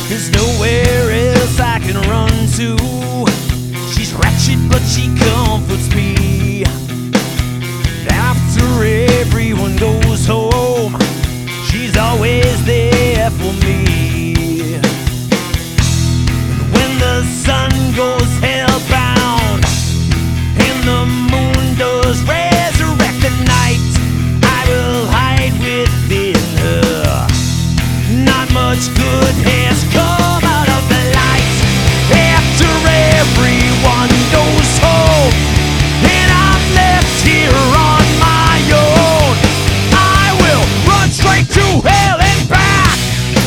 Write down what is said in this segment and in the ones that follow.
There's nowhere else I can run to. She's wretched, but she comforts me. After everyone goes home, she's always there for me. When the sun goes hellbound and the moon does resurrect the night, I will hide within her. Not much good has come out of the light. After everyone goes home and I'm left here on my own, I will run straight to hell and back.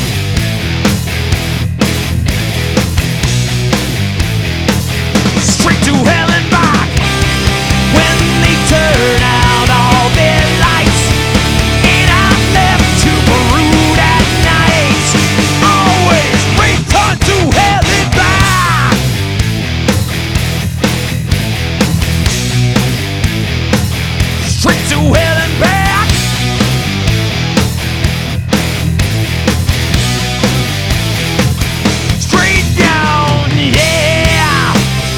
Straight to hell and back. When they turn out all their lights and I'm left to brood at night, always return to hell and back. Straight to hell and back. Straight down, yeah.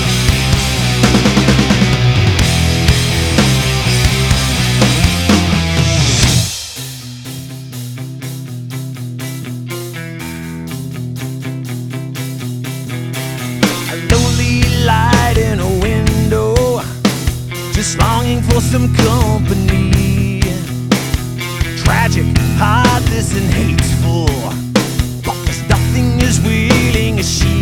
A lonely light in a window, just longing for some company. Tragic, heartless, and hateful, but there's nothing as willing as she